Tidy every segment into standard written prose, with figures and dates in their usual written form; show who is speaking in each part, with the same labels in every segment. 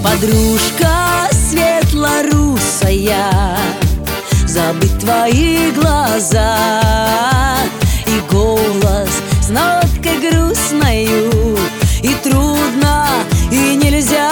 Speaker 1: Подружка светлорусая, забыть твои глаза и голос с ноткой грустною. И трудно, и нельзя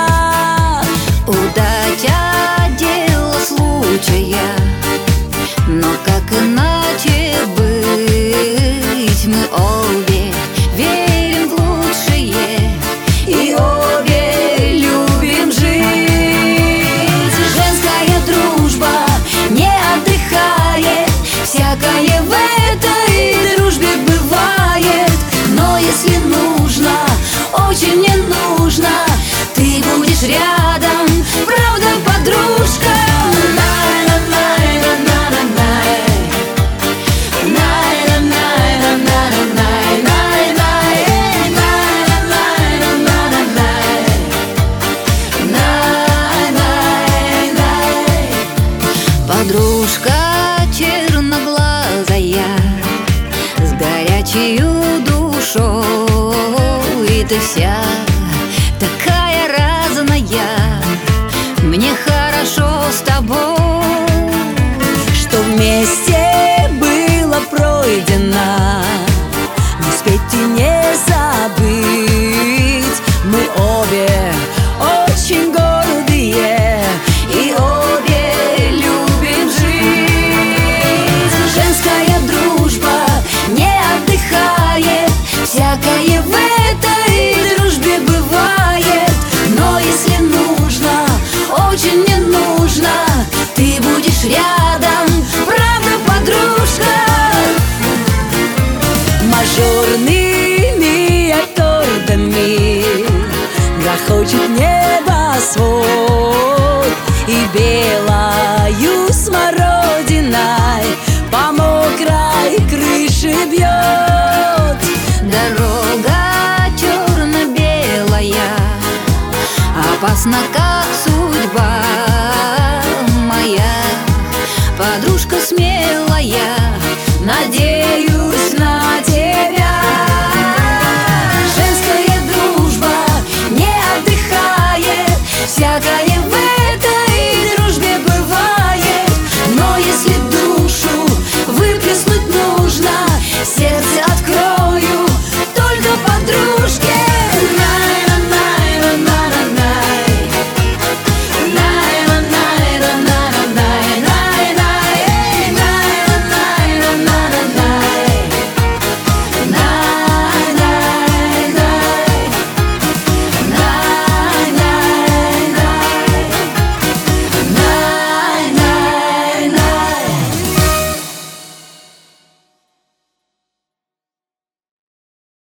Speaker 2: удать от дела случая, но как иначе быть? Мы обе верим в лучшее и обе любим жить. Женская дружба не отдыхает, всякое в этой дружбе бывает. Но если нужно, очень не нужно, ты будешь рядом, правда, подружка? Подружка черноглазая, с горячей душой, ты вся такая разная, мне хорошо с тобой.
Speaker 1: Что вместе было пройдено, не успеть и не забыть. Мы обе очень гордые и обе любим жить. Женская дружба не отдыхает, всякое в этой дружбе бывает. Но если нужно, очень не нужно, ты будешь рядом, правда, подружка? Мажорными аккордами грохочет небосвод, и белою смородиной по мокрой крыше бьет.
Speaker 2: Дорога черно-белая, опасна, как